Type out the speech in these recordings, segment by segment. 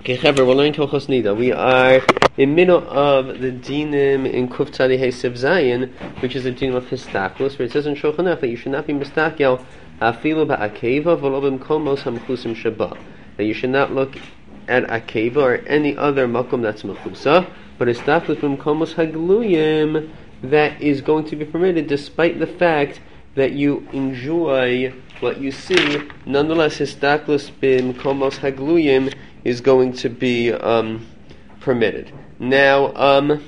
Okay, Chaver, we're learning Hilchos Nida. We are in middle of the dinim in Kuf Tzadi Hey Siv Zayin, which is the din of Histaklus, where it says in Shulchan Aruch that you should not be mistakel afilu ba'akeva v'lo b'mkomos hamchusim sheba. That you should not look at akeva or any other makom that's mechusa, but histaklus b'mkomos hagluyim, that is going to be permitted despite the fact that you enjoy what you see. Nonetheless, histaklus b'mkomos hagluyim is going to be permitted. Now, Reb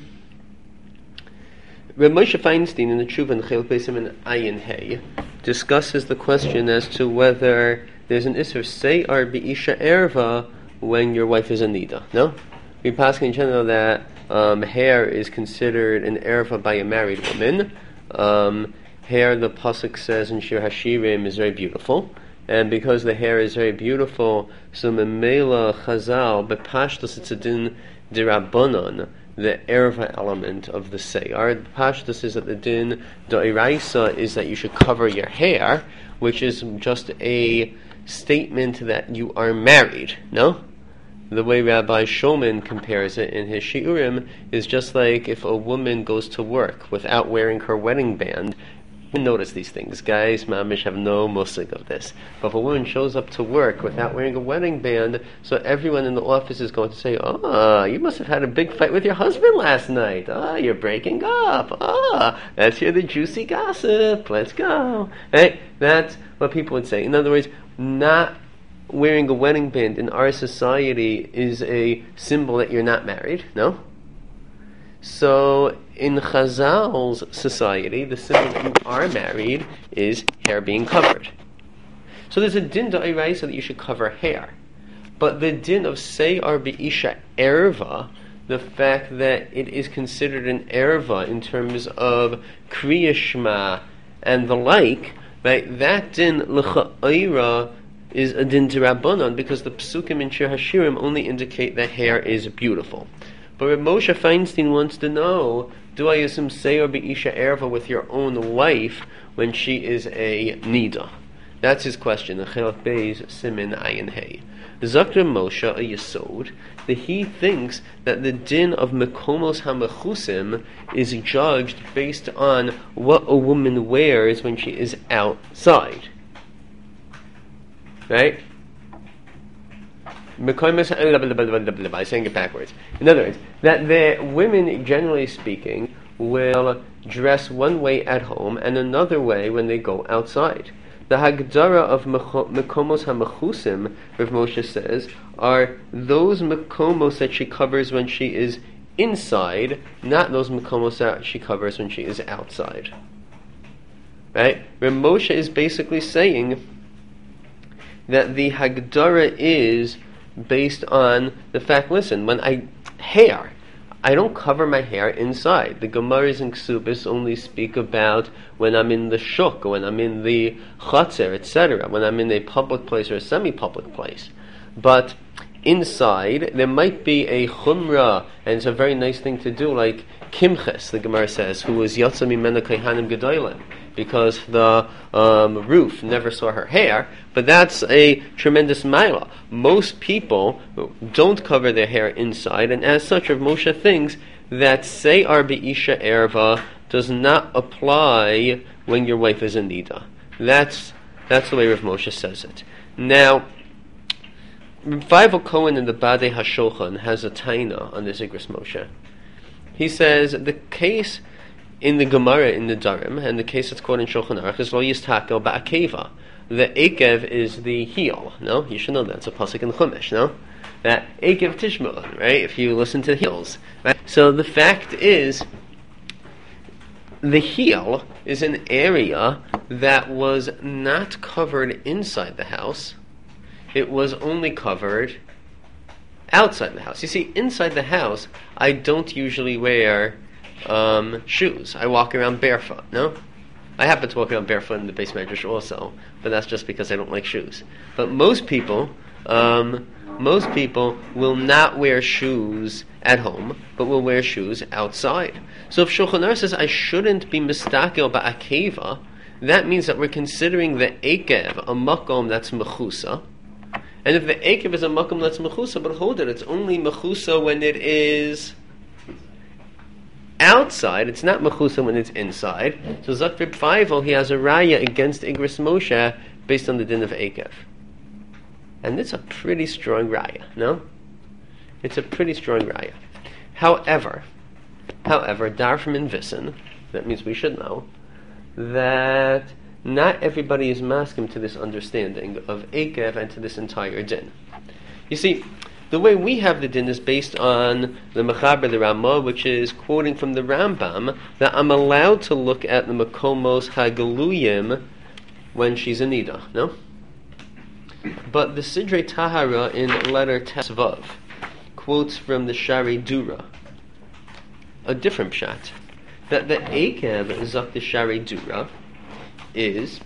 Moshe Feinstein in the Tshuva in Chel Pesim and Ayin Hey discusses the question as to whether there's an Isser Seyar B'Isha Erva when your wife is a Nida. No? We pass in general that hair is considered an Erva by a married woman. Hair, the Pasuk says in Shir Hashirim, is very beautiful. And because the hair is very beautiful, so Memela Chazal, Bepashtus, it's a din dirabbanon, the erva element of the seyar. Bepashtus is that the din d'oraisa is that you should cover your hair, which is just a statement that you are married, no? The way Rabbi Shulman compares it in his shiurim is just like if a woman goes to work without wearing her wedding band. Notice these things, guys. Mamish have no musig of this. But if a woman shows up to work without wearing a wedding band, so everyone in the office is going to say, you must have had a big fight with your husband last night. You're breaking up. Let's hear the juicy gossip. Let's go. Right? That's what people would say. In other words, not wearing a wedding band in our society is a symbol that you're not married. No? So, in Chazal's society, the symbol that you are married is hair being covered. So there's a din d'oraisa that you should cover hair. But the din of Seyar B'Isha Erva, the fact that it is considered an erva in terms of Kriya Shema and the like, right, that din l'cha'ira is a din d'Rabbanan because the psukim in Shir Hashirim only indicate that hair is beautiful. But Reb Moshe Feinstein wants to know, do I assume Seyar B'Isha Erva with your own wife when she is a Nida? That's his question. Chelach Beis Simin Ayin Hey. Zakr Moshe a Yesod that he thinks that the din of Mekomos HaMechusim is judged based on what a woman wears when she is outside. Right? I'm saying it backwards. In other words, that the women, generally speaking, will dress one way at home and another way when they go outside. The Hagdara of Mekomos HaMechusim, Rav Moshe says, are those Mekomos that she covers when she is inside, not those Mekomos that she covers when she is outside. Right? Rav Moshe is basically saying that the Hagdara is based on the fact, listen, when I don't cover my hair inside. The Gemaras and Ksubis only speak about when I'm in the shuk, or when I'm in the chatzer, etc., when I'm in a public place or a semi-public place. But inside, there might be a chumrah, and it's a very nice thing to do, like Kimches, the Gemara says, who was Yatsa Mimena Kaihanim Gedolim, because the roof never saw her hair, but that's a tremendous maila. Most people don't cover their hair inside, and as such, Rav Moshe thinks that Seyar B'Isha Erva does not apply when your wife is a Nida. That's the way Rav Moshe says it. Now, Feivel Cohen in the Badei HaShulchan has a taina on this Igros Moshe. He says the case in the Gemara in the Darim, and the case that's quoted in Shulchan Aruch, is lo yistakel ba'akeva. The Ekev is the heel. No? You should know that. It's a pasuk in Chumash, no? That Ekev Tishma'on, right? If you listen to the heels. Right? So the fact is, the heel is an area that was not covered inside the house. It was only covered outside the house. You see, inside the house, I don't usually wear shoes. I walk around barefoot, no? I happen to walk around barefoot in the base medrash also, but that's just because I don't like shoes. But most people will not wear shoes at home, but will wear shoes outside. So if Shulchan Aruch says I shouldn't be mistakel ba'akeva, that means that we're considering the ekev a makom that's mechusa, And if the Ekev is a makom that's mechusa, but hold it, it's only mechusa when it is outside. It's not mechusa when it's inside. So Zak Reb Feivel, he has a raya against Igros Moshe based on the din of Ekev. And it's a pretty strong raya, no? It's a pretty strong raya. However, Darfim and Vissen, that means we should know, that not everybody is maskim to this understanding of Ekev and to this entire din. You see, the way we have the din is based on the Mechaber, the Ramah, which is quoting from the Rambam, that I'm allowed to look at the Makomos Hagaluyim when she's a Nida, no? But the Sidrei Tahara in letter Tesvav quotes from the Shari Dura a different pshat, that the Ekev Zak the Shari Dura is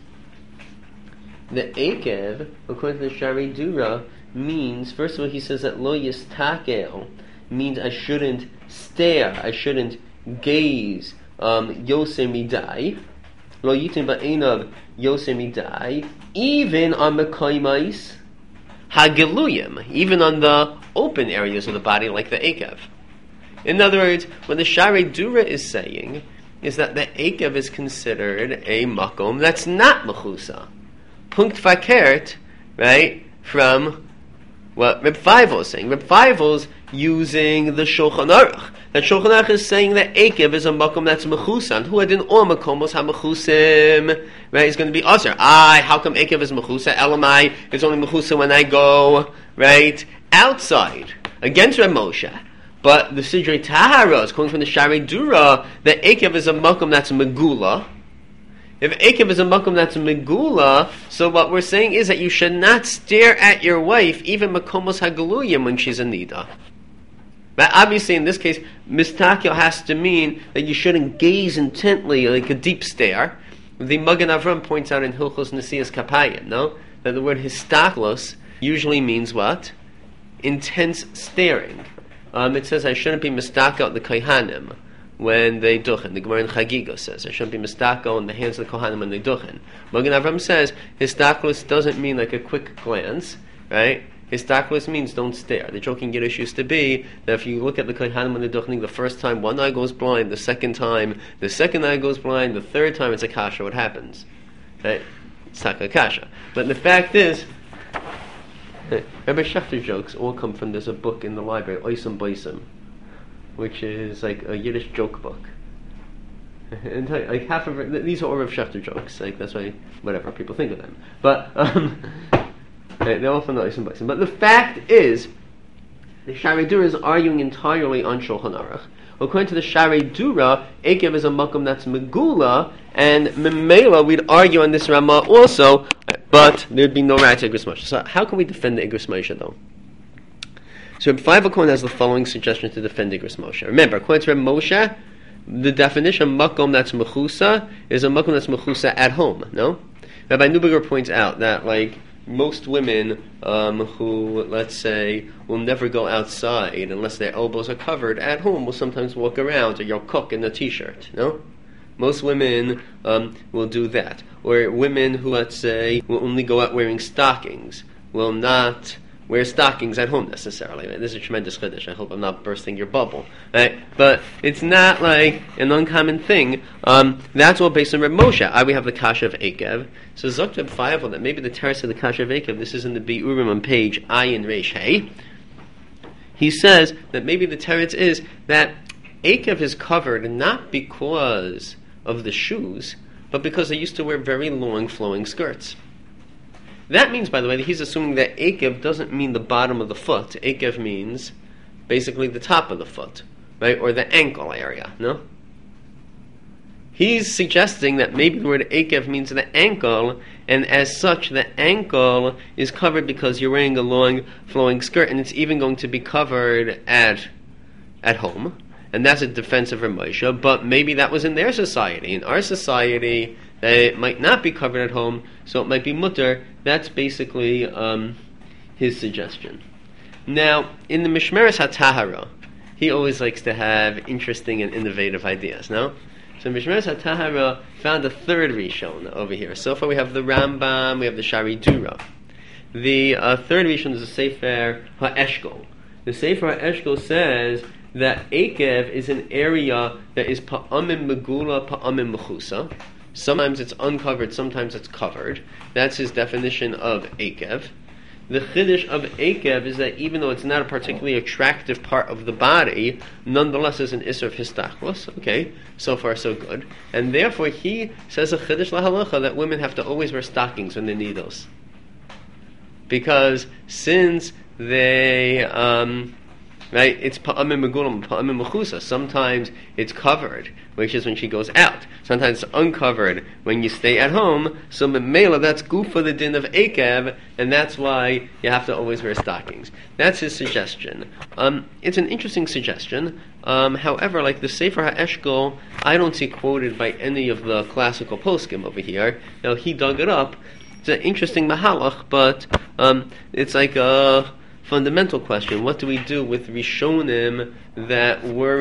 the Ekev, according to the Shari Dura, means, first of all, he says that lo yistakel means I shouldn't stare, I shouldn't gaze yosei midai, lo yitin ba'enav yosei midai, even on mekaymais hageluyim, even on the open areas of the body like the Ekev. In other words, what the Shari Dura is saying is that the Ekev is considered a makom that's not mechusa. Punkt fakert, right, from what Reb Feivel is saying. Reb Feivel's using the Shulchan Aruch. That Shulchan Aruch is saying that Ekev is a makom that's mechusa. And who had in all makomos ha-mechusim, right, is going to be Aser. How come Ekev is mechusa? Elamai, it's only mechusa when I go, right, outside, against Reb Moshe. But the Sidrei Tahara is coming from the Shari Dura that Ekev is a makom that's megula. If Ekev is a makom that's megula, so what we're saying is that you should not stare at your wife, even makomos hagaluyim, when she's a nida. But obviously, in this case, mistakel has to mean that you shouldn't gaze intently, like a deep stare. The Magen Avram points out in Hilchos Nesias Kapayim, no, that the word histaklos usually means what? Intense staring. It says I shouldn't be mistakel the kohanim when they duchen. The Gemara in Chagiga says I shouldn't be mistakel in the hands of the kohanim when they duchen. Magen Avram says histaklus doesn't mean like a quick glance, right? Histaklus means don't stare. The joking Yiddish used to be that if you look at the kohanim when they're duchening, the first time one eye goes blind, the second time the second eye goes blind, the third time it's a kasha. What happens? Right? It's not a kasha. But the fact is, Rabbi Schechter jokes all come from, there's a book in the library, Oisam Boisam, which is like a Yiddish joke book. And like half of it, these are all Rabbi Schechter jokes, like that's why, whatever, people think of them. But, they're all from the Oisam Boisam. But the fact is, the Shari Dura is arguing entirely on Shulchan Aruch. According to the Shari Dura, Ekev is a makom that's megula, and Memela, we'd argue on this Ramah also, but there'd be no right to Igros Moshe. So how can we defend the Igros Moshe, though? So Reb Feivel Cohen has the following suggestion to defend Igros Moshe. Remember, according to Reb Moshe, the definition of makom that's mechusa is a makom that's mechusa at home, no? Rabbi Neuberger points out that, like, most women who, let's say, will never go outside unless their elbows are covered at home will sometimes walk around, or you'll cook in a t-shirt, no? Most women will do that. Or women who, let's say, will only go out wearing stockings, will not wear stockings at home necessarily. This is a tremendous chiddush. I hope I'm not bursting your bubble. Right? But it's not like an uncommon thing. That's all based on Reb Moshe. We have the Kasha of Ekev. So Zok Reb Feivel that maybe the terrace of the Kasha of Ekev, this is in the Bi'urim on page Ayin Reish Hey. He says that maybe the teretz is that Ekev is covered not because of the shoes, but because they used to wear very long flowing skirts. That means, by the way, that he's assuming that Ekev doesn't mean the bottom of the foot. Ekev means basically the top of the foot, right? Or the ankle area, no? He's suggesting that maybe the word Ekev means the ankle, and as such, the ankle is covered because you're wearing a long flowing skirt, and it's even going to be covered at home. And that's a defense of Reb Moshe, but maybe that was in their society. In our society, it might not be covered at home, so it might be mutter. That's basically his suggestion. Now, in the Mishmeres HaTahara, he always likes to have interesting and innovative ideas, no? So Mishmeres HaTahara found a third Rishon over here. So far we have the Rambam, we have the Shari Dura. The third Rishon is the Sefer HaEshkol. The Sefer HaEshkol says that Ekev is an area that is pa'amim megula, pa'amim mechusa. Sometimes it's uncovered, sometimes it's covered. That's his definition of Ekev. The chiddush of Ekev is that even though it's not a particularly attractive part of the body, nonetheless is an isser of histachlos. Okay, so far so good. And therefore he says a chiddush lahalacha that women have to always wear stockings when they need those. Because since they, right, it's pa'amim megulam, pa'amim mechusa. Sometimes it's covered, which is when she goes out. Sometimes it's uncovered when you stay at home. So memela, that's goof for the din of Ekev, and that's why you have to always wear stockings. That's his suggestion. It's an interesting suggestion. However, like the Sefer HaEshkol, I don't see quoted by any of the classical poskim over here. Now, he dug it up. It's an interesting mahalach, but it's like a fundamental question. What do we do with Rishonim that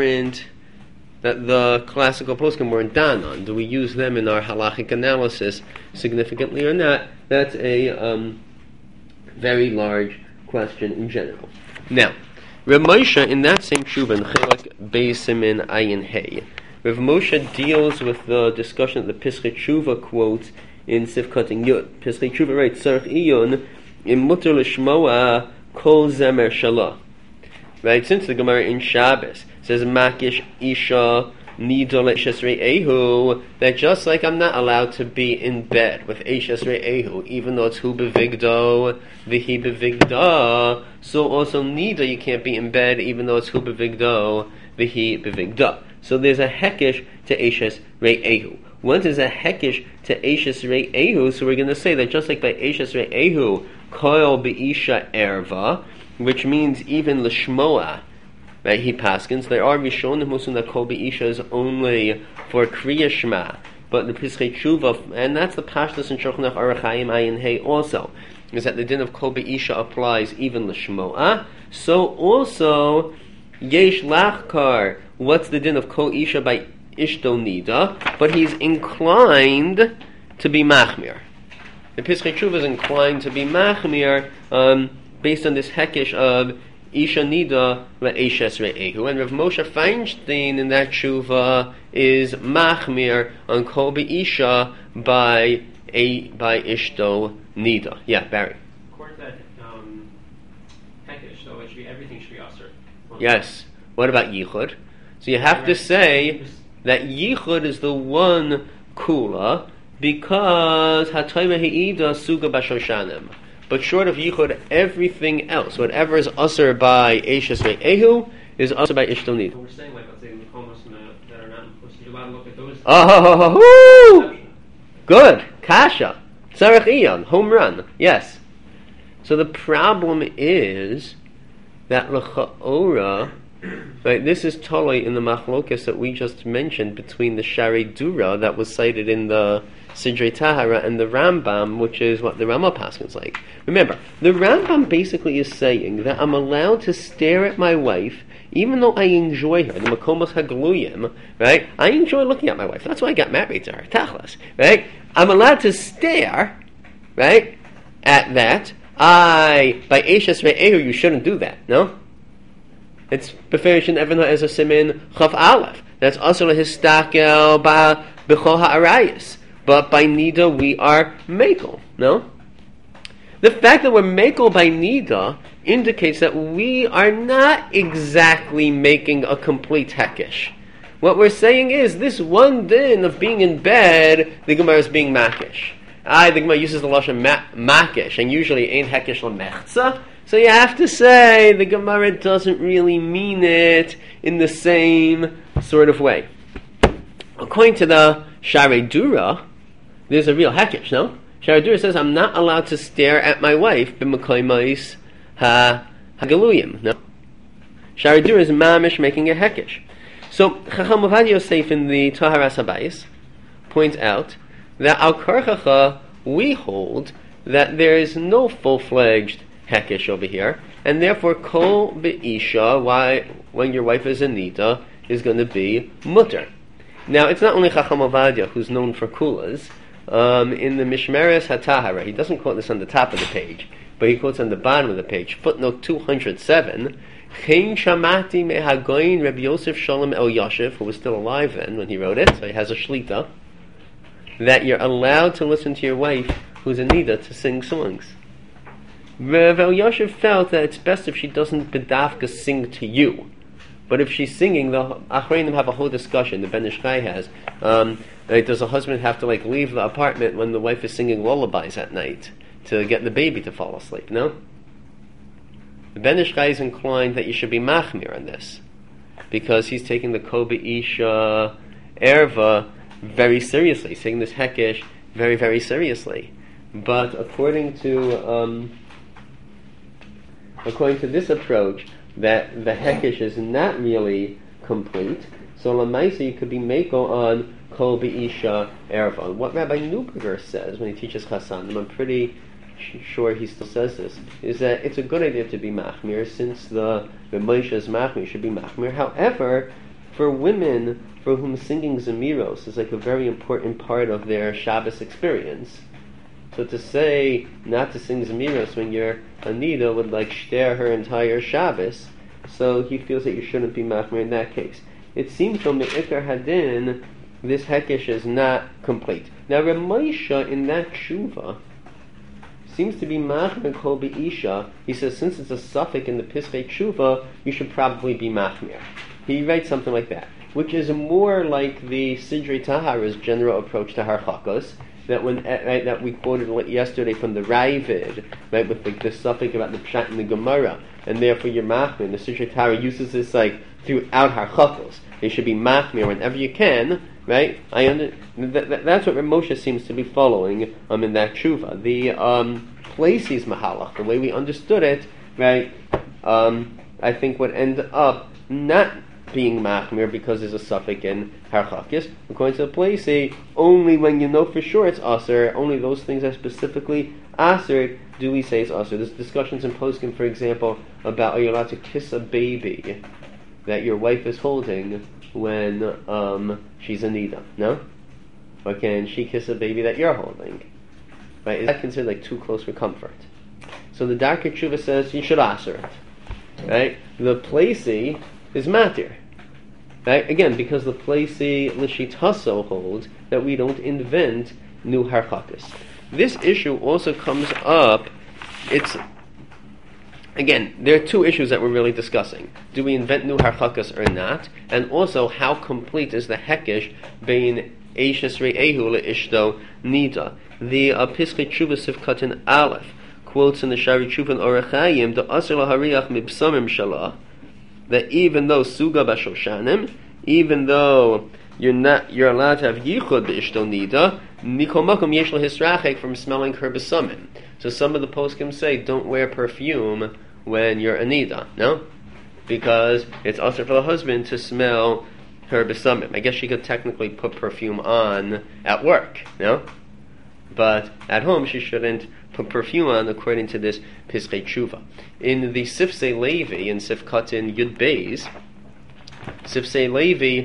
the classical poskim weren't done on? Do we use them in our halachic analysis significantly or not? That's a very large question in general. Now, Rav Moshe, in that same tshuva, in Chelak Beis Simin Ayin Hey, Rav Moshe deals with the discussion that the Pischei Tshuva quotes in Sifkat Yud. Pischei Tshuva writes, Tzarech Iyun, im muter l'shmoa kol zemer shalah. Right, since the Gemara in Shabbos says, Makish Isha Nidol Eshes Re'ehu, that just like I'm not allowed to be in bed with Eshes Re'ehu, even though it's Hu Bevigdo, Vihi Bevigda, so also Nida you can't be in bed even though it's Hu Bevigdo, Vihi Bevigda. So there's a hekish to Eshes Re'ehu. Once there's a hekish to Eshes Re'ehu, so we're going to say that just like by Eshes Re'ehu, Koil Be'isha Erva, which means even L'shmoa, right, he paskins, there are Rishonim who say that Kol Be'isha is only for Kriya Shema, but the Pischei Tshuva, and that's the Pashtus in Shulchan Aruch Chaim Ayin Hey also, is that the din of Kol Be'isha applies even L'shmoa. So also, Yesh Lachkar, what's the din of Kol Isha by Ishto Nida, but he's inclined to be Machmir. The Pischei Tshuva is inclined to be Machmir based on this hekish of Isha Nida Re'eshes Re'ehu. And Rav Moshe Feinstein in that Tshuva is Machmir on Kol Be'isha by Ishto Nida. Yeah, Barry. According to that hekish, though, everything should be asur. Yes. What about Yichud? So you have to say that Yichud is the one kula because Hatayva He'ida Suga Bashoshanim. But short of Yichud, everything else, whatever is usher by Eshes Re'ehu, is usher by Ishto Nida. We're saying, like, let's say, the Makomos that are not supposed to, you're allowed to look at those. Oh, good. Kasha. Tzarech Iyun. Home run. Yes. So the problem is that L'cha'ora, right, this is totally in the machlokas that we just mentioned between the Sharei Dura that was cited in the Sidrei Tahara and the Rambam, which is what the Rama Paskin's like. Remember, the Rambam basically is saying that I'm allowed to stare at my wife even though I enjoy her. The Makomos Hagluyim, right? I enjoy looking at my wife. That's why I got married to her. Tachlas, right? I'm allowed to stare, right, at that. By Eshes Re'ehu, you shouldn't do that, no? It's Beferish Evena as a Simin Chav Aleph. That's also a Histakel Ba B'chol Ha'arayis. But by Nida we are Mekel, no? The fact that we're Mekel by Nida indicates that we are not exactly making a complete hekish. What we're saying is, this one din of being in bed, the Gemara is being makish. The Gemara uses the lashon makish, and usually ain't hekish l'mechza. So you have to say the Gemara doesn't really mean it in the same sort of way. According to the Sharei Dura, there's a real hekish, no? Sharei Dura says, I'm not allowed to stare at my wife b'makoymais ha-galuyim, no? Sharei Dura is mamish making a hekish. So Chacham Ovadia Yosef in the Taharas Habayis points out that al karchacha we hold that there is no full-fledged hekish over here, and therefore kol be'isha, why when your wife is a nida, is going to be mutter. Now it's not only Chacham Ovadia who's known for kulas. In the Mishmeres HaTahara, he doesn't quote this on the top of the page, but he quotes on the bottom of the page, footnote 207, Chen Shamati Mehagoin Rabbi Yosef Shalom El Yashiv, who was still alive then when he wrote it, so he has a shlita, that you're allowed to listen to your wife, who's a nida, to sing songs. Rav El Yashiv felt that it's best if she doesn't bedavka sing to you. But if she's singing, the Achrayim have a whole discussion, the Ben Ish Chai has. Does a husband have to leave the apartment when the wife is singing lullabies at night to get the baby to fall asleep? No? The Ben Ish Chai is inclined that you should be machmir on this, because he's taking the Kobe Isha Erva very seriously. He's taking this Hekesh very, very seriously. But according to this approach, that the Hekesh is not really complete, so Lamaisa you could be Mako on Kol Be'isha Erva. What Rabbi Neuberger says when he teaches Chassanim, I'm pretty sure he still says this, is that it's a good idea to be Machmir, since the Moshe is Machmir, should be Machmir. However, for women for whom singing Zemiros is a very important part of their Shabbos experience, so to say not to sing Zemiros when you're a nida would shter her entire Shabbos. So he feels that you shouldn't be machmir in that case. It seems from the Ikar Hadin, this hekesh is not complete. Now Ramesha in that tshuva seems to be machmir kol be'isha. He says since it's a suffix in the Piskei Tshuva, you should probably be machmir. He writes something like that, which is more like the Sidrei Tahara's general approach to harchakos, that we quoted yesterday from the Ravid, right, with the suffix about the pshat in the Gemara, and therefore you're machmir. The Sidrei Tahara uses this throughout harchakos. They should be machmir whenever you can, right? That's what Rav Moshe seems to be following in that tshuva. The Places Mahalach, the way we understood it, right? I think would end up not being machmir because there's a suffix in harchakis. According to the Placey, only when you know for sure it's aser, only those things are specifically aser, do we say it's aser. There's discussions in Poskim, for example, about are you allowed to kiss a baby that your wife is holding when she's a nida? No? Or can she kiss a baby that you're holding? Right? Is that considered too close for comfort? So the Darkei Tshuva says you should aser it. Right? The Placey is matir. Right? Again, because the Placey Lishitaso holds that we don't invent new harchakis. This issue also comes up. Again, there are two issues that we're really discussing. Do we invent new harchakas or not? And also, how complete is the hekesh bein eishes re'ehu le'ishto nida? The Piskei Tshuva Sivkatin Aleph quotes in the Shari Tshuva and Orach Chaim, the Aser lahariach mibsamim shalah, that even though suga b'shoshanim, even though you're allowed to have yichud b'ishto nida, mikol makom yesh lehisrachek from smelling her b'samim. So some of the poskim say don't wear perfume when you're a nida, no? Because it's also for the husband to smell her b'samim. I guess she could technically put perfume on at work, no? But at home she shouldn't put perfume on according to this Piskei Tshuva. In the Sifsei Levi, in Sifkatin Yud Beis, Sifsei Levi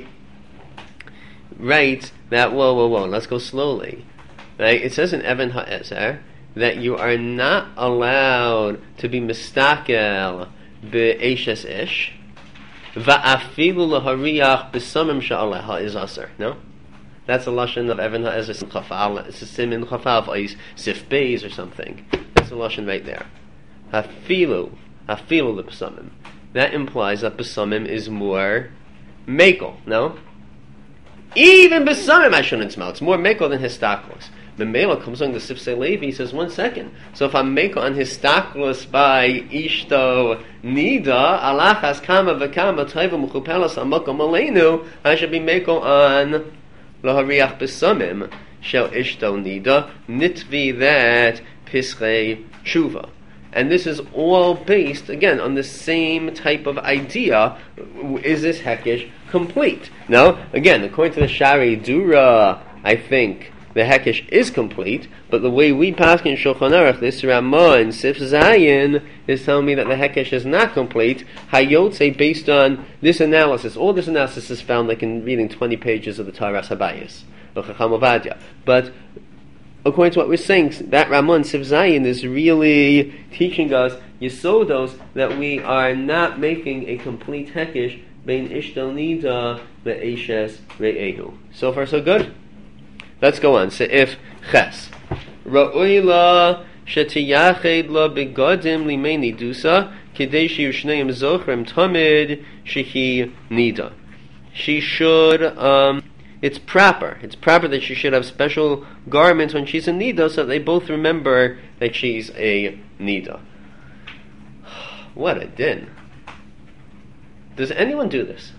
writes that, whoa, let's go slowly. Right? It says in Even HaEzer that you are not allowed to be mistakel be'eshes ish, va'afilu lahariach b'samim sha'aleha is aser. No? That's a lashon of Even HaEzer Chafal. It's a simin Chafal Ois Sif Beis or something. That's a lashon right there. Hafilu the b'samim. That implies that b'samim is more mekel. No? Even b'samim I shouldn't smell. It's more mekel than histaklos. The Mela comes on the Sifsei Levi, he says 1 second. So if I'm mekel on histaklos by ishto nida alachas kama v'kama taiva muchupelas amakom aleinu, I should be mekel on lahariach b'samim shel ishto nida nitvi that Piskei Tshuva. And this is all based, again, on the same type of idea. Is this hekesh complete? No? Again, according to the Shari Dura, I think the hekesh is complete, but the way we pass in Shulchan Aruch, this Ramah and Sif Zayin is telling me that the hekesh is not complete. Hayotze, based on this analysis, all this analysis is found in reading 20 pages of the Taras Habayis, of Chacham Ovadia. But according to what we're saying, that Ramon Siv Zayin is really teaching us Yesodos that we are not making a complete hekesh bein ishtal nida le'eshes re'ehu. So far, so good. Let's go on. Se'if ches. Ra'oila shetiyached la begadim limei nidusa kidei shiyu shneim zochrem tamid shehi nida. She should, it's proper that she should have special garments when she's a nida so that they both remember that she's a nida. What a din. Does anyone do this?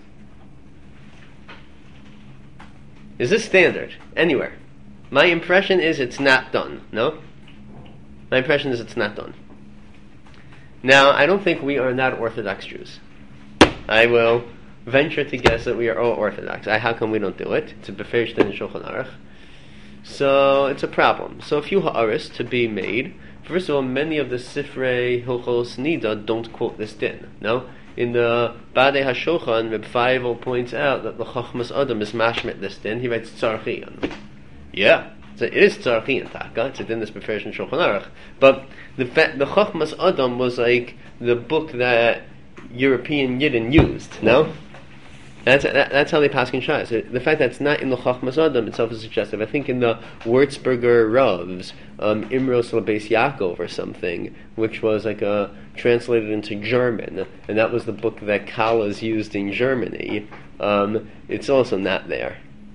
Is this standard anywhere? My impression is it's not done. No? My impression is it's not done. Now, I don't think we are not Orthodox Jews. I will venture to guess that we are all Orthodox. How come we don't do it? It's a beferish din in Shulchan Aruch. So it's a problem. So a few ha'aris to be made. First of all, many of the Sifrei Hilchos Nida don't quote this din. No? In the Badei HaShulchan, Reb Feivel points out that the Chachmas Adam is mashmit this din. He writes Tzarchian. Yeah, so it is Tzarchian Taka. It's a din that's beferish in Shulchan Aruch. But the Chachmas Adam was like the book that European Yidden used. No? That's how they pass in Shas. The fact that it's not in the Chachmas Adam itself is suggestive. I think in the Würzburger Ravs, Imros Lebeis Yaakov or something, which was like translated into German, and that was the book that Kalas used in Germany. It's also not there.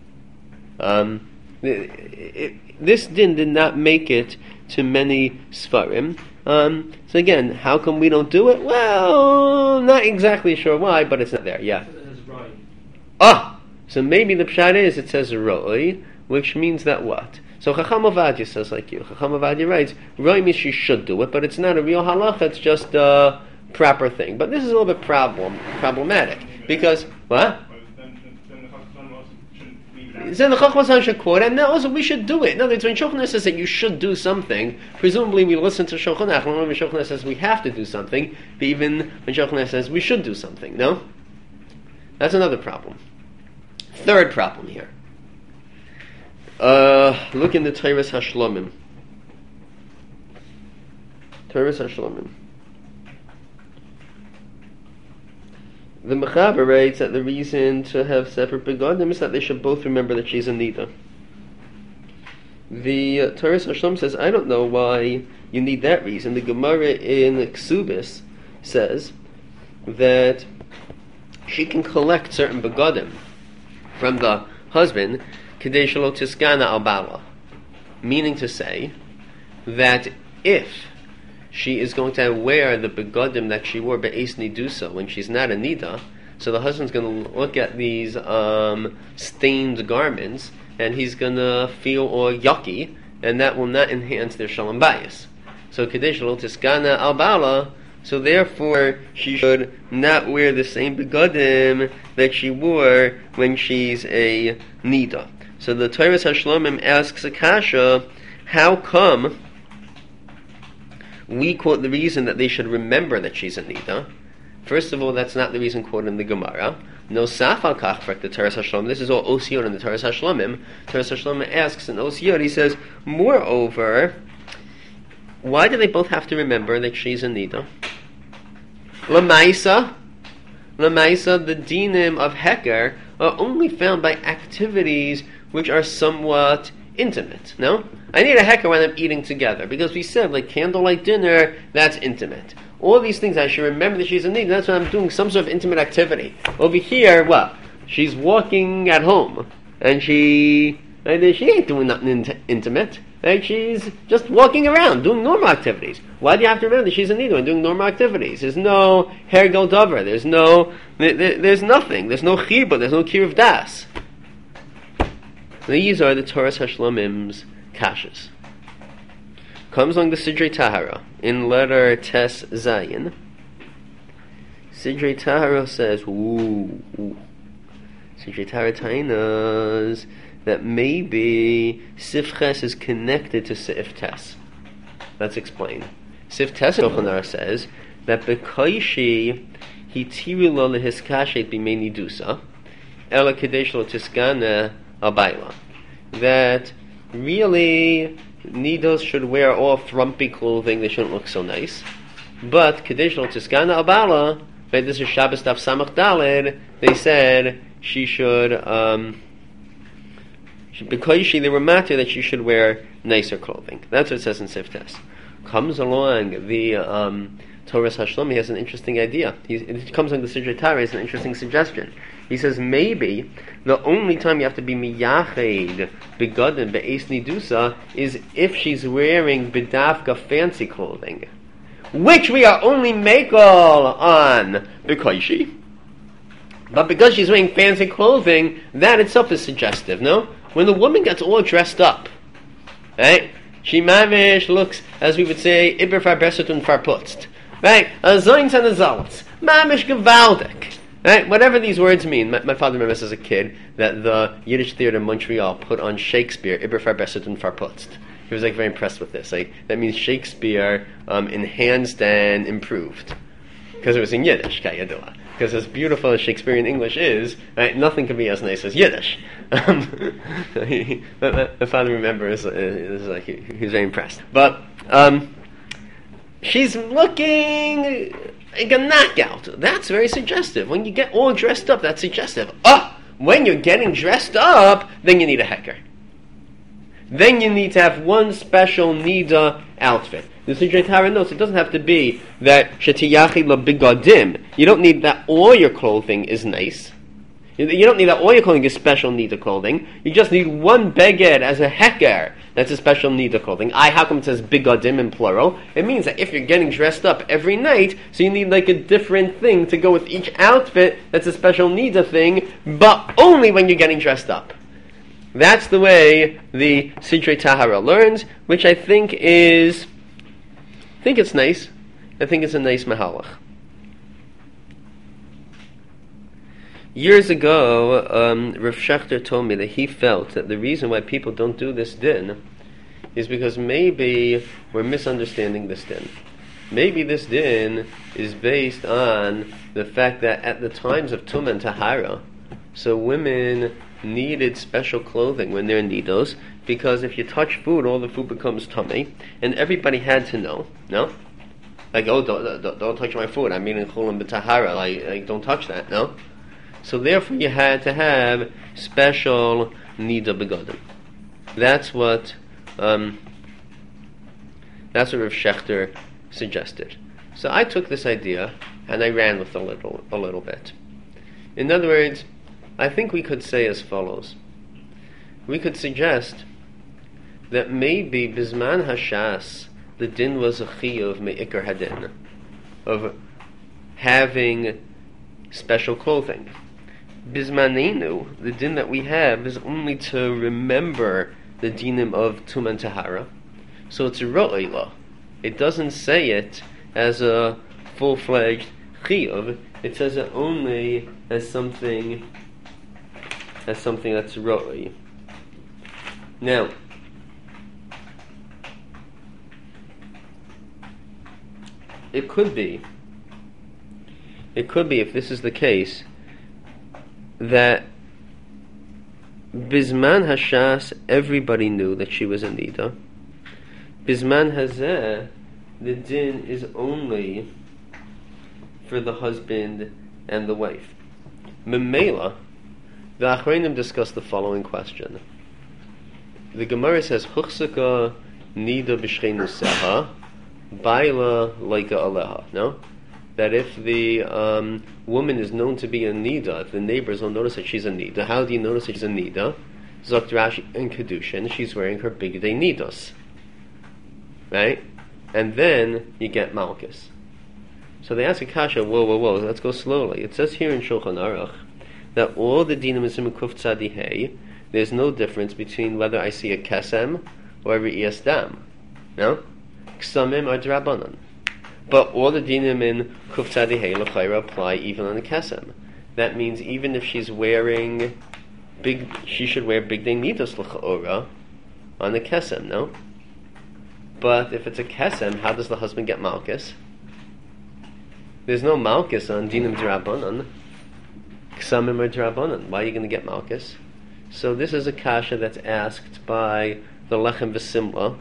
This din did not make it to many Sfarim. So again, how come we don't do it? Well, not exactly sure why, but it's not there. Yeah. So maybe the pshat is it says roi, which means that what? So Chacham Ovadia says like you. Chacham Ovadia writes, roi means she should do it, but it's not a real halacha, it's just a proper thing. But this is a little bit problematic. Because, what? Then the Chacham should quote, and also we should do it. In other words, when Shulchan Aruch says that you should do something, presumably we listen to Shulchan Aruch, and when Shulchan Aruch says we have to do something, but even when Shulchan Aruch says we should do something, no? That's another problem. Third problem here. Look in the Teiras HaShlomim. Teiras HaShlomim. The Mechaber writes that the reason to have separate begadim is that they should both remember that she's a nida. The Teiras HaShlomim says, I don't know why you need that reason. The Gemara in Ksubis says that she can collect certain begadim from the husband, kedei shelo tiskana al bala, meaning to say that if she is going to wear the begadim that she wore be'es nidusa when she's not a nida, so the husband's going to look at these stained garments and he's going to feel all yucky, and that will not enhance their shalom bayis. So kedei shelo tiskana al bala, so therefore, she should not wear the same begadim that she wore when she's a nida. So the Teiras HaShlomim asks Akasha, how come we quote the reason that they should remember that she's a nida? First of all, that's not the reason quoted in the Gemara. No safal kachbrak the Teiras HaShlomim. This is all Osiyot in the Teiras HaShlomim. Teiras HaShlomim asks in Osiyot, he says, moreover, why do they both have to remember that she's a nida? Lamaisa, the dinim of heker are only found by activities which are somewhat intimate. No? I need a heker when I'm eating together, because we said, like candlelight dinner, that's intimate. All these things, I should remember that she's a nida, that's when I'm doing some sort of intimate activity. Over here, what? She's walking at home, and she ain't doing nothing intimate. Like she's just walking around, doing normal activities. Why do you have to remember that she's a nida and doing normal activities? There's no hergel davar. There's nothing. There's no chibur. There's no kiruv das. These are the Teiras HaShlomim's kashas. Comes along the Sidrei Tahara in letter Tes Zayin. Sidrei Tahara says, Sidrei Tahara tainas that maybe Sif Ches is connected to Sif Tes. Let's explain. Sif Tes Shulchan Aruch says that B'koishi hitiru lo lehiskashet b'mei nidusa ela kedei shelo tiskana abayla. That really nidos should wear all frumpy clothing, they shouldn't look so nice. But Kadesh lo tiskana abala, right, this is Shabbos Daf Samach Daled, they said she should, because they were matter that she should wear nicer clothing. That's what it says in Siftes. Comes along the Torah's Hashlomi has an interesting idea. It comes on the Sidrei Torah as an interesting suggestion. He says maybe the only time you have to be miyached begadim be'es nidusa is if she's wearing bedavka fancy clothing, which we are only makal on b'koishi. But because she's wearing fancy clothing, that itself is suggestive, no? When the woman gets all dressed up, right? She mamish looks, as we would say, iber farbesset farputzt. Right? A zoins and a zaltz. Mamish gewaldig. Right? Whatever these words mean. My father remembers as a kid that the Yiddish theater in Montreal put on Shakespeare, iber farbesset farputzt. He was very impressed with this. That means Shakespeare enhanced and improved. Because it was in Yiddish, kayadua. Because as beautiful as Shakespearean English is, right, nothing can be as nice as Yiddish. My father remembers, he's very impressed. But she's looking like a knockout. That's very suggestive. When you get all dressed up, that's suggestive. When you're getting dressed up, then you need a hecker. Then you need to have one special nida outfit. The Sidrei Torah notes it doesn't have to be that shetiyachi labigadim. You don't need that all your clothing is nice. You don't need that all your clothing is special nida clothing. You just need one beged as a heker that's a special nida clothing. How come it says bigadim in plural? It means that if you're getting dressed up every night, so you need a different thing to go with each outfit that's a special nida thing, but only when you're getting dressed up. That's the way the Sidrei Tahara learns, which I think it's nice. I think it's a nice mahalach. Years ago, Rav Shechter told me that he felt that the reason why people don't do this din is because maybe we're misunderstanding this din. Maybe this din is based on the fact that at the times of Tum and Tahara, so women needed special clothing when they're nidos, because if you touch food, all the food becomes tummy, and everybody had to know, no? Don't touch my food, I'm eating chulam b'tahara, don't touch that, no? So therefore you had to have special nida begadim. That's what Rav Shechter suggested. So I took this idea and I ran with a little bit. In other words, I think we could say as follows. We could suggest that maybe Bizman Hashas, the din was a chiyuv me'ikar hadin, of having special clothing. Bizmanenu, the din that we have is only to remember the dinim of Tum and Tahara. So it's a ro'ila. It doesn't say it as a full-fledged chiyuv. It says it only as something that's ro'i. Now, it could be, if this is the case, that Bizman Hashas, everybody knew that she was a nida. Bizman Hazeh, the din is only for the husband and the wife. Memela, the Achreinim discuss the following question. The Gemara says, Huchsaka nida b'shcheinu seha, baila laika aleha. No? That if the woman is known to be a nida, if the neighbors don't notice that she's a nida, how do you notice that she's a nida? Zokt Rashi in Kedushin, she's wearing her big day nidos. Right? And then you get Malchus. So they ask Akasha, whoa, let's go slowly. It says here in Shulchan Aruch that all the dinim is in Kuf Tzadihei, there's no difference between whether I see a kesem or a re'iyas dam. No? Ksamim or drabanan. But all the dinim in Kuf Tzadihei l'chayra apply even on a kesem. That means even if she's wearing she should wear big day nidos l'cha'ora on a kesem, no? But if it's a kesem, how does the husband get malchus? There's no malchus on dinim drabanan. Ksamim or drabanan. Why are you going to get malchus? So this is a kasha that's asked by the Lechem V'Simla,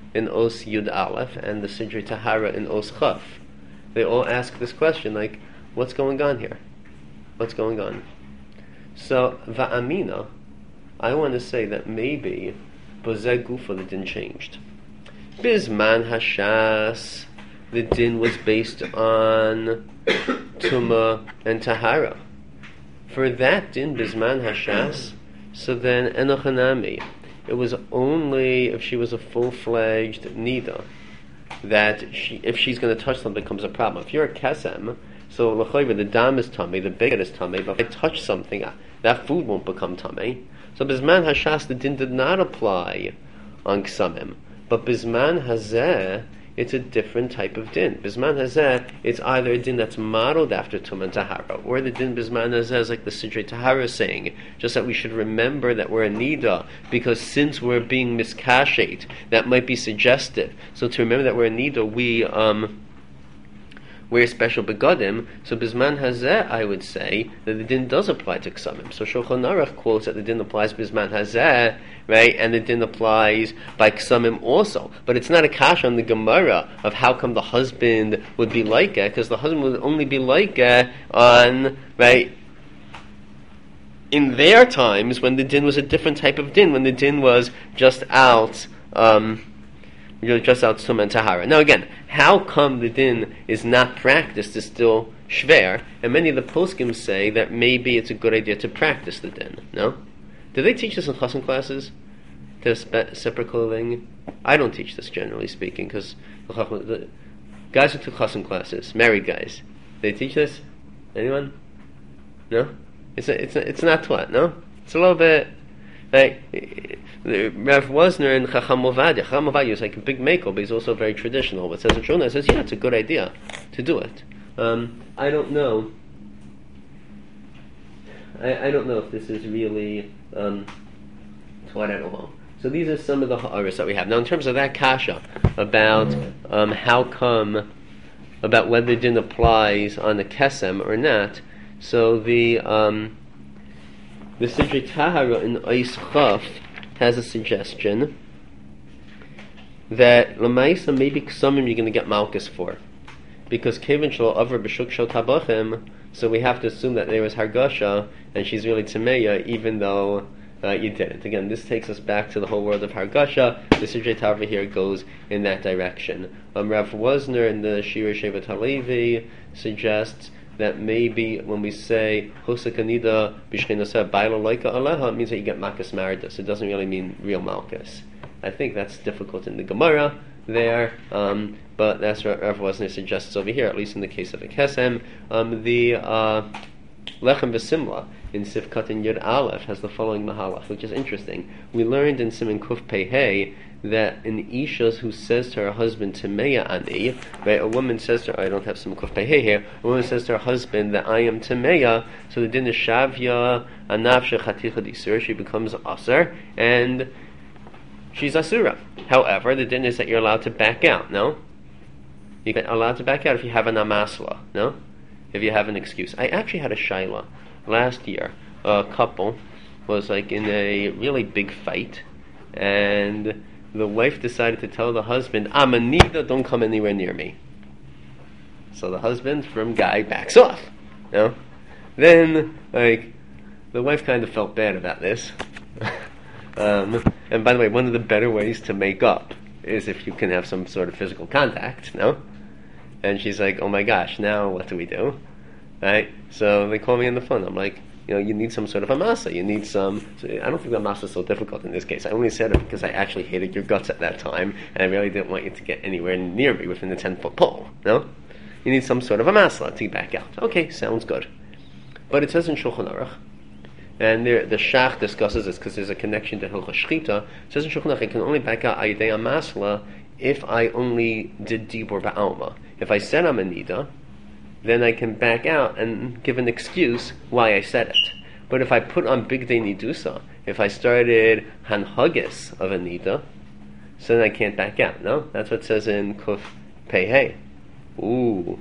in Os Yud Aleph and the Sidrei Tahara in Os Chaf. They all ask this question, like, what's going on here? What's going on? So, Va'amina, I want to say that maybe Bozeh Gufa, the din changed. Bizman Hashas, the din was based on Tuma and Tahara. For that din, Bizman Hashas, so then Enochanami, it was only if she was a full-fledged Nida that if she's going to touch something, becomes a problem. If you're a Kesem, so l'chayva, the dam is tummy, the bigot is tummy, but if I touch something, that food won't become tummy. So Bizman Hashas, the din did not apply on Ksamim. But Bizman Hazeh, it's a different type of din. Bizman Hazeh, it's either a din that's modeled after Tum and Tahara, or the din Bizman Hazeh is like the Sidrei Tahara is saying, just that we should remember that we're a Nida, because since we're being miskashet, that might be suggestive. So to remember that we're a Nida, we wear special begadim. So Bizman Hazeh, I would say that the din does apply to Ksamim. So Shulchan Aruch quotes that the din applies Bizman Hazeh, right, and the din applies by Ksamim also. But it's not a kash on the Gemara of how come the husband would be like it, because the husband would only be like it on, right, in their times when the din was a different type of din, when the din was just out, just out Tum and Tahara. Now again, how come the din is not practiced is still shver, and many of the poskim say that maybe it's a good idea to practice the din. No? Do they teach this in chassan classes? To separate clothing? I don't teach this, generally speaking, because the guys who took chassan classes, married guys, they teach this? Anyone? No? It's not taught, no? It's a little bit like Rav Wosner and Chacham Ovadia. Chacham Ovadia is like a big makel, but he's also very traditional. But says Shona says, yeah, it's a good idea to do it. I don't know. I don't know if this is really taught at all. So these are some of the ha'aris that we have. Now, in terms of that kasha about how come, about whether din applies on the kesem or not. So the Sidrei Tahara in Ois Chaf has a suggestion that Lamaisa maybe Ksamim you're going to get Malkus for, because Kevin Shal Avra B'Shuk Shal Tabachim, so we have to assume that there was Hargasha and she's really Tameya, even though you didn't. Again, this takes us back to the whole world of Hargasha. The Sidrei Tahara here goes in that direction. Rav Wosner in the Shira Shevet HaLevi suggests that maybe when we say Hosakanida Bishchenaseh Baila Loika Aleha, it means that you get Malkus Maridus. It doesn't really mean real Malkus. I think that's difficult in the Gemara there, but that's what Rav Wosner suggests over here, at least in the case of a Kesem. The Lechem V'Simla in Sifkat and Yud Aleph has the following mahalach, which is interesting. We learned in Siman Kuf Pei Hey that an Isha who says to her husband, Tameya Ani, right, a woman says to her, I don't have Siman Kuf Pei Hey here, a woman says to her husband that I am Tameya, so the din is Shavya, Anavsha Chaticha Disur, she becomes Asar, and she's Asura. However, the din is that you're allowed to back out, no? You're allowed to back out if you have an Amasla, no? If you have an excuse. I actually had a Shaila last year. A couple was like in a really big fight, and the wife decided to tell the husband, I'm a Nida, don't come anywhere near me. So the husband, from guy, backs off. No? Then, like, the wife kind of felt bad about this. And by the way, one of the better ways to make up is if you can have some sort of physical contact, no? And she's like, oh my gosh, now what do we do? Right? So they call me on the phone. I'm like, you need some sort of a masa. You need some... So I don't think that masa is so difficult in this case. I only said it because I actually hated your guts at that time, and I really didn't want you to get anywhere near me within the 10-foot pole. No? You need some sort of a masla to back out. Okay, sounds good. But it says in Shulchan Aruch, and the Shach discusses this because there's a connection to Hilchos Shchita. It says in Shulchan Aruch, I can only back out Ayidei Masla if I only did Dibur Ba'alma. If I said I'm a Nida, then I can back out and give an excuse why I said it. But if I put on Big Day Nidusa, if I started Hanhagis of a Nida, so then I can't back out. No? That's what it says in Kuf Pei Hey. Ooh.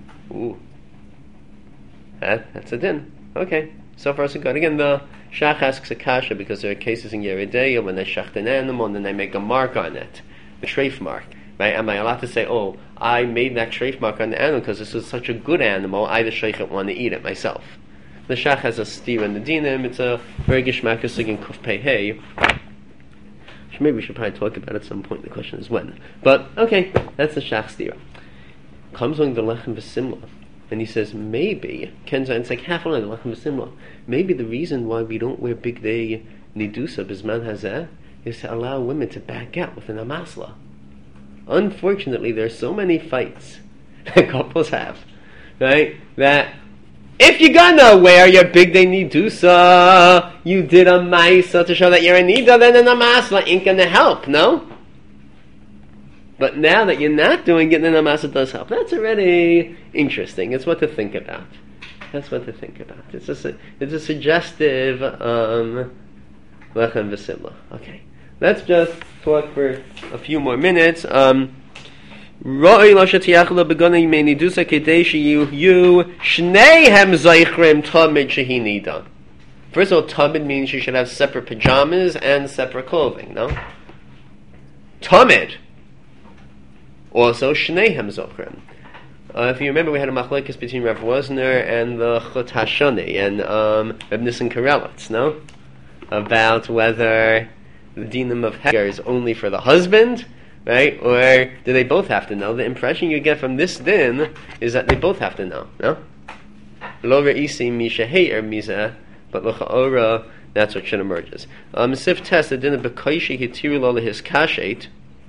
That's a din. Okay. So far so good. Again, the Shach asks a kasha because there are cases in Yeridea when they shacht an animal and then they make a mark on it. A treif mark. Right? Am I allowed to say, oh, I made that treif mark on the animal because this is such a good animal, I the sheikhet want to eat it myself. The shach has a steer in the dinim, it's a very gishmakasig in kuf pei hey. Maybe we should probably talk about it at some point, the question is when. But, okay, that's the shach steer. Comes along the lechem v'simla, and he says, maybe, Kenza, it's like half on the lechem v'simla, maybe the reason why we don't wear big day nidusa bisman hazeh is to allow women to back out within a masla. Unfortunately, there are so many fights that couples have, right, that if you're gonna wear your big day nidusa, you did a maisa to show that you're a nida, then in a masla ain't gonna help, no? But now that you're not doing it, then a masla does help. That's already interesting. It's what to think about. That's what to think about. It's a suggestive lechem v'simla. Okay, let's just talk for a few more minutes. Roi lo shetiyachlo begona yimei nidusa kedei sheyu shneihem zaychrim tamid shehi nida. First of all, tamid means you should have separate pajamas and separate clothing, no? Tamid. Also, shneihem zaychrim. If you remember, we had a machlokes between Rav Wosner and the Chut Hashoni and Reb Nissen Karelitz, no? About whether the dinam of Heger is only for the husband, right? Or do they both have to know? The impression you get from this din is that they both have to know, no? Lo re'isi misha he'er mizeh, but l'cha'ora, that's what should emerges. Sif test, the din of B'kaishi hitiru lo lehis kashet.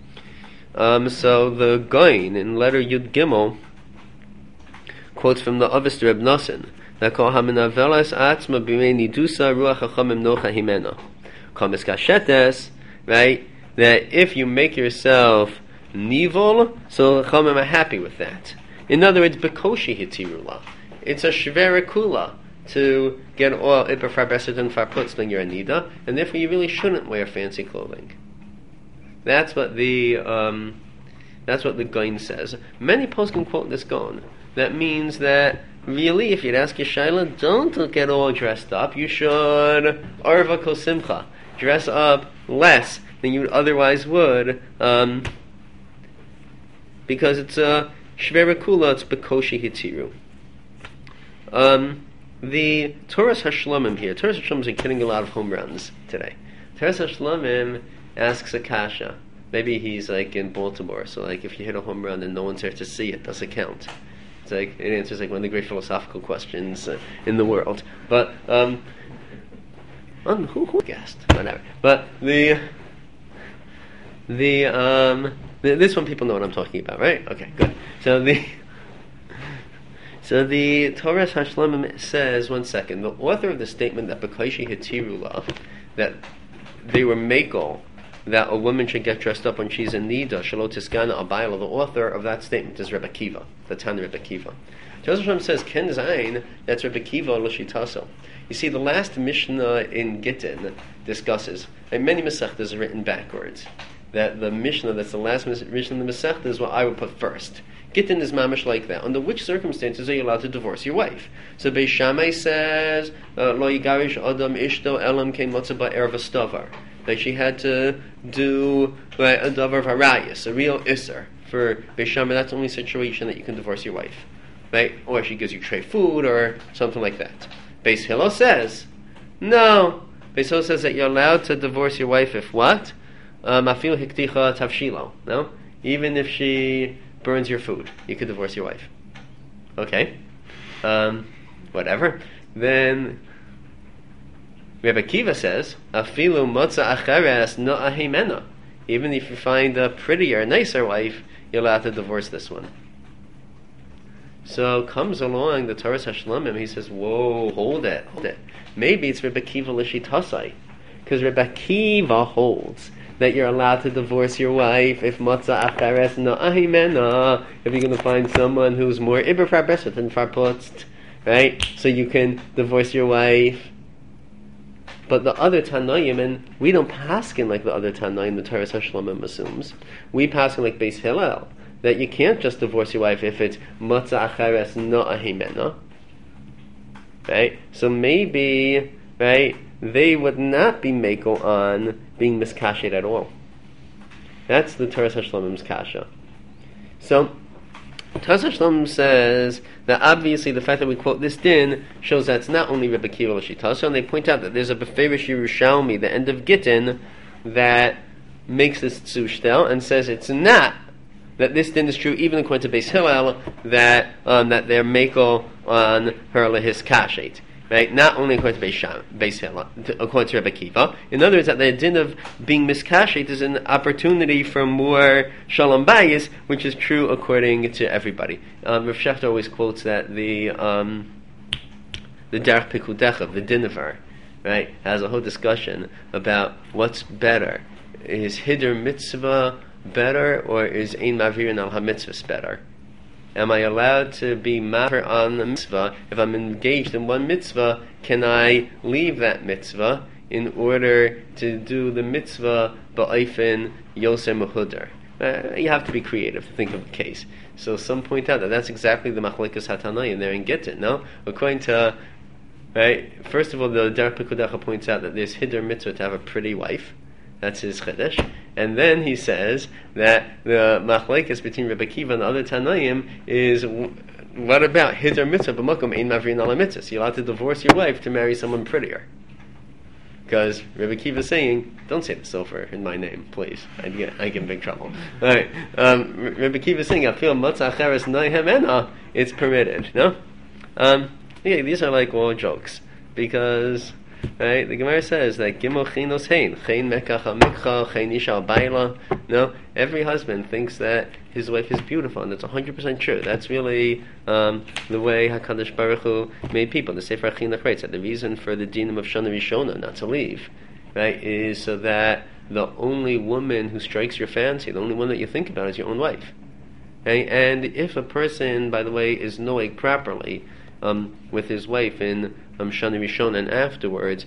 So the Goin in letter Yud Gimel quotes from the Avos Reb Nosson that kol haminavelas atzma b'mei nidusa ruach hachamim nocha himena. Kamis kashetes, right? That if you make yourself nivol, so Chachamim are happy with that. In other words, bekoshi hitirula. It's a shvera kula to get all iper farbeset and farputz when you're a nida, and therefore you really shouldn't wear fancy clothing. That's what the Gaon says. Many poskim quote this Gaon. That means that really, if you'd ask Yeshayla, don't get all dressed up. You should arva kol simcha, dress up less than you otherwise would, because it's a shvera kula, it's bekoshi hitiru. The Toras Hashlomim here, Toras Hashlomim are getting a lot of home runs today. Toras Hashlomim asks a kasha. Maybe he's like in Baltimore, so like if you hit a home run and no one's there to see it, does it count? It's like it answers like one of the great philosophical questions in the world. But who guessed? Whatever. But this one people know what I'm talking about, right? Okay, good. So the Toras Hashlomim says, one second, the author of the statement that B'kaishi Hitirula, that they were makel, that a woman should get dressed up when she's in nida, shalot tiskana abayla, the author of that statement is Rebbe Kiva, the Tana Rebbe Kiva. Toras Hashlomim says, Ken Zayin, that's Rebbe Kiva l'shitaso. You see, the last Mishnah in Gittin discusses, and many Masechtas are written backwards, that the Mishnah that's the last Mishnah in the Masechta is what I would put first. Gittin is mamish like that. Under which circumstances are you allowed to divorce your wife? So Beis Shammai says, Lo yigarish adam ishto elam kein motzeh ba'erva stavar. That she had to do a davar harayas, a real isser. For Beis Shammai, that's the only situation that you can divorce your wife. Right? Or she gives you tray food or something like that. Beis Hillel says, no. Beis Hillel says that you're allowed to divorce your wife if what? Mafil hikticha tavshilo. No? Even if she burns your food, you could divorce your wife. Okay. Whatever. Then Rebbe Kiva says, Afilu motza acheres no ahimena. Even if you find a prettier, nicer wife, you're allowed to divorce this one. So comes along the Toras Hashlomim, he says, whoa, hold it. Maybe it's Rebbe Kiva l'shitasai. Because Rebbe Kiva holds that you're allowed to divorce your wife if matzah achares no ahimena, if you're going to find someone who's more iber farbeset than farputzt, right? So you can divorce your wife. But the other Tanoim, and we don't paskin like the other Tanoim, the Toras Hashlomim assumes. We paskin like Beis Hillel, that you can't just divorce your wife if it's matzah achares no ahimena, right? So maybe, right, they would not be makel on being miskashed at all. That's the Toras Hashlomim's kasha. So Tosaf Shlom says that obviously the fact that we quote this din shows that it's not only Rebbe Kiva L'Shitasa, and they point out that there's a Beferish Yerushalmi, the end of Gittin, that makes this Tzushtel and says it's not that this din is true even according to Beis Hillel, that they're Meko on her Lehis Kashet. Right? Not only according to Beis Hillel, according to Rebbe Kiva. In other words, that the din of being miskashet is an opportunity for more shalom bayis, which is true according to everybody. Rav Shechter always quotes that the Derech Pikudecha, the Dinavar, right, has a whole discussion about what's better. Is Hider Mitzvah better, or is Ein Mavirin al HaMitzvahs better? Am I allowed to be matter on the mitzvah? If I'm engaged in one mitzvah, can I leave that mitzvah in order to do the mitzvah ba'ayfen yoser mehudar? You have to be creative to think of the case. So some point out that that's exactly the machlekes hatanayim there in Gittin. No, according to first of all, the Derech Pikudecha points out that there's hider mitzvah to have a pretty wife. That's his chiddush. And then he says that the machlekes between Rebbe Kiva and the other Tanaim is, what about hider mitzvah b'makom ein mavrin ala mitzvah? So you're allowed to divorce your wife to marry someone prettier. Because Rebbe Kiva is saying, don't say the sofer in my name, please. I get in big trouble. All right. Rebbe Kiva is saying, I feel matzah acheres noihem ena, it's permitted. No? These are like all jokes. Because right, the Gemara says that Gimel Chinos Hein, Chein Mekach HaMikcha, Chein Isha Baila. No, every husband thinks that his wife is beautiful, and that's 100% true. That's really the way HaKadosh Baruch Hu made people. The Sefer Chinuch writes that the reason for the dinim of Shana Rishona, not to leave, right, is so that the only woman who strikes your fancy, the only one that you think about is your own wife. Okay? And if a person, by the way, is noeg properly with his wife in Shana Rishon and afterwards,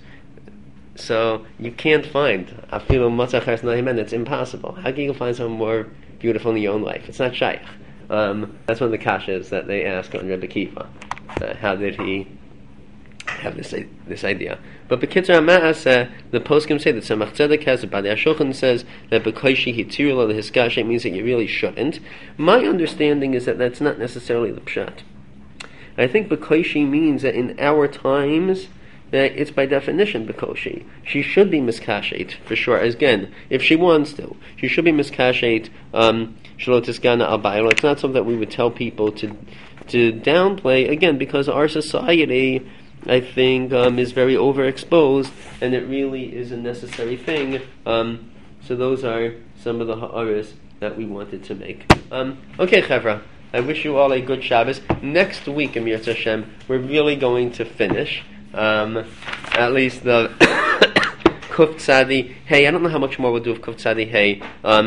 so you can't find afilu matzah cheres na'imen. It's impossible. How can you find someone more beautiful than your own wife? It's not shaykh. That's one of the kashas that they ask on Rebbe Kiva. How did he have this idea? But B'kitzur HaMa'aseh, the poskim say that Tzemach Tzedek has, the Badei HaShulchan says that B'koishi Hitirul the Hiskashe means that you really shouldn't. My understanding is that that's not necessarily the pshat. I think Bekoshi means that in our times, that it's by definition Bekoshi. She should be miskashet, for sure. Again, if she wants to. She should be miskashet, shalotis gana al baylo. It's not something that we would tell people to downplay, again, because our society, I think, is very overexposed, and it really is a necessary thing. So those are some of the ha'aris that we wanted to make. Okay, Chevra. I wish you all a good Shabbos. Next week, Amir Hashem, we're really going to finish, at least the Kuf Tzadi Hey. I don't know how much more we'll do of Kuf Tzadi Hey.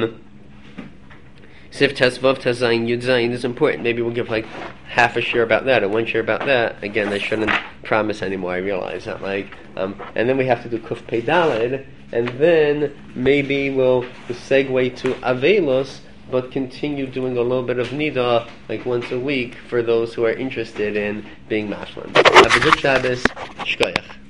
Sif Tes Vav Tes Zayin Yud Zayin is important. Maybe we'll give like half a share about that or one share about that. Again, I shouldn't promise anymore. I realize that. And then we have to do Kuf Pei Daled, and then maybe we'll segue to Avelos, but continue doing a little bit of Nida, like once a week, for those who are interested in being Mashlim. Have a good Shabbos. Shkoyach.